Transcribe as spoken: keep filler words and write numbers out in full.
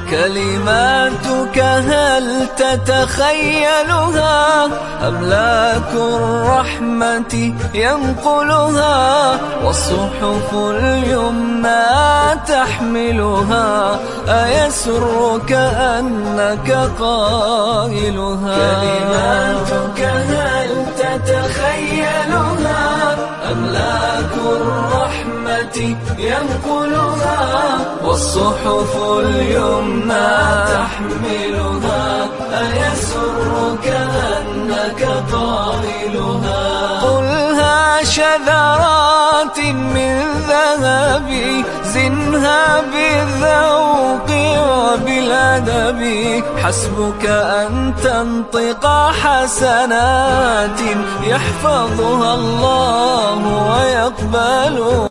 كلماتك هل تتخيلها؟ أملاك الرحمة ينقلها، والصحف اليمنى تحملها. أيسرك أنك قائلها؟ كلماتك هل تتخيلها؟ أملاك الرحمة ينقلها، والصحف اليمنى تحملها. أيسرك أنك قائلها؟ قلها شذرات من ذهب، زنها بالذوق وبالأدب. حسبك أن تنطق حسنات يحفظها الله ويقبل